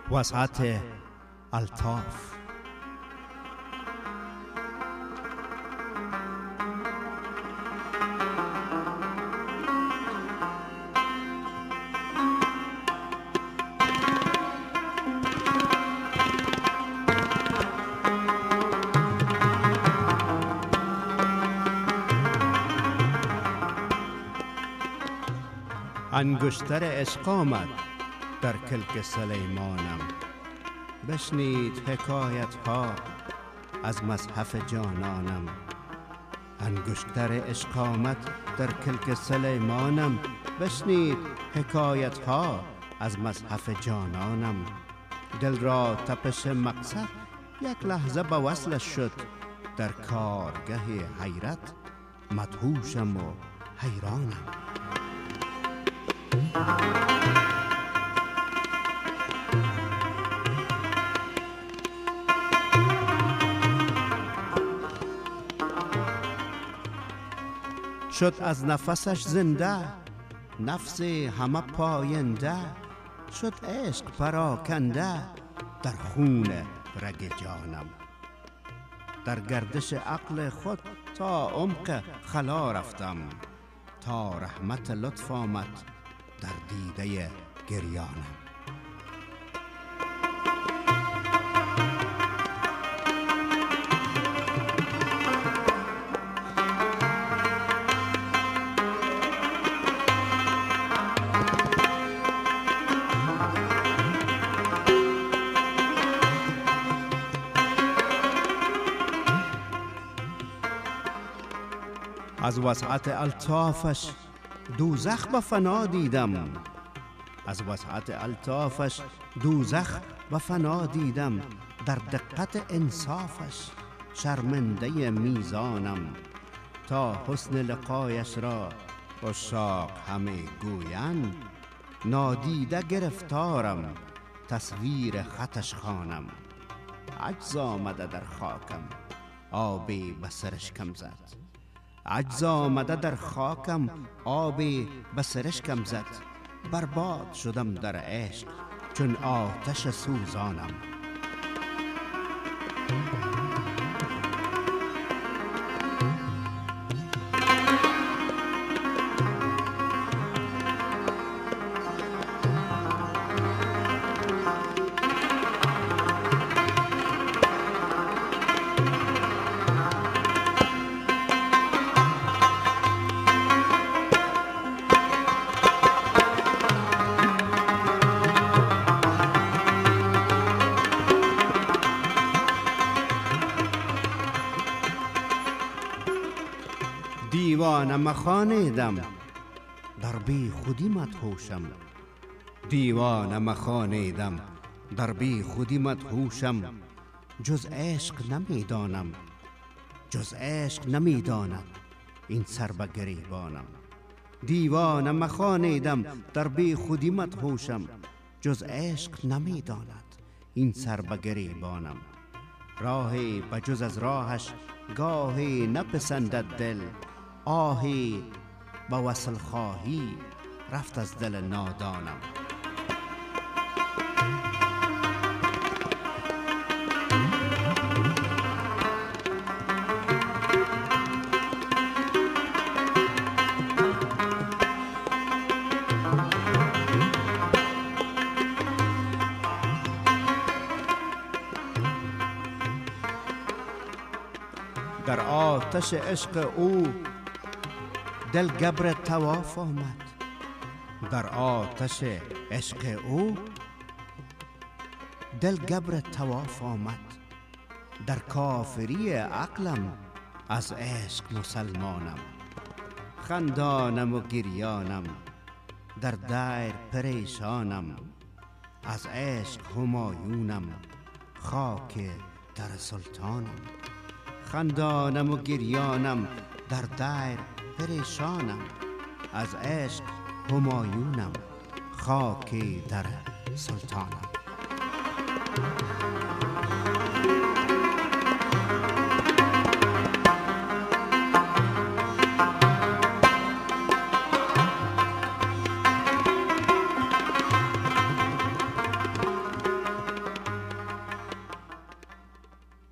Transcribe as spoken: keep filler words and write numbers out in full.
وسعت الطاف. انگشتر عشق آمد در کلک سلیمانم، بشنید حکایت ها از مصحف جانانم. انگشتر عشق آمد در کلک سلیمانم، بشنید حکایت ها از مصحف جانانم. دل را تپش مقصد یک لحظه به وصلش شد، در کارگه حیرت مدهوشم و حیرانم. شد از نفسش زنده نفس همه پاینده، شد عشق پراکنده در خون رگ جانم. در گردش عقل خود تا عمق خلا رفتم، تا رحمت لطف آمد در دیده گریانم. از وسعت الطافش دوزخ به فنا دیدم، از وسعت الطافش دوزخ به فنا دیدم. در دقت انصافش شرمنده میزانم، تا حسن لقایش را عشاق همه گویند، نادیده گرفتارم تصویر خطش خوانم. عجز آمده در خاکم آبی به سرشکم زد، عجز آمده در خاکم آبی به سرشکم زد. برباد شدم در عشق چون آتش سوزانم. دیوانه مخانیدم در بی خودی مدهوشم، دیوانه مخانیدم در بی خودی مدهوشم. جز عشق نمیدانم، جز عشق نمیداند این سر به گریبانم. دیوانه مخانیدم در بی خودی مدهوشم، جز عشق نمیداند این سر به گریبانم. راهی به جز از راهش گاهی نپسندد دل، آهی با وصل خواهی رفت از دل نادانم. در آتش عشق او دل گبر طواف آمد، در آتش عشق او دل گبر طواف آمد. در کافری عقلم از عشق مسلمانم، خندانم و گریانم در دیر پریشانم. از عشق همایونم خاک در سلطانم، خندانم و گریانم در دیر پریشانم. از عشق همایونم خاک در سلطانم.